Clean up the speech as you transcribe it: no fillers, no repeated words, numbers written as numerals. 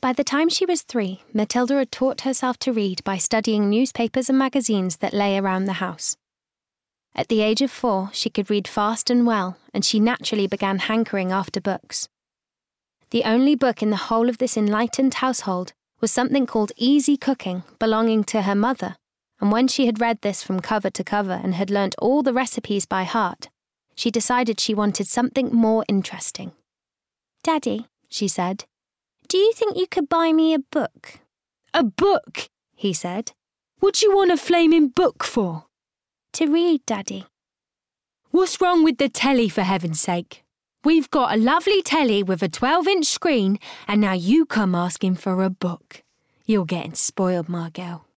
By the time she was 3, Matilda had taught herself to read by studying newspapers and magazines that lay around the house. At the age of 4, she could read fast and well, and she naturally began hankering after books. The only book in the whole of this enlightened household was something called Easy Cooking, belonging to her mother, and when she had read this from cover to cover and had learnt all the recipes by heart, she decided she wanted something more interesting. "Daddy," she said, "do you think you could buy me a book?" "A book?" he said. "What do you want a flaming book for?" "To read, Daddy." "What's wrong with the telly, for heaven's sake? We've got a lovely telly with a 12-inch screen, and now you come asking for a book. You're getting spoiled, Margelle."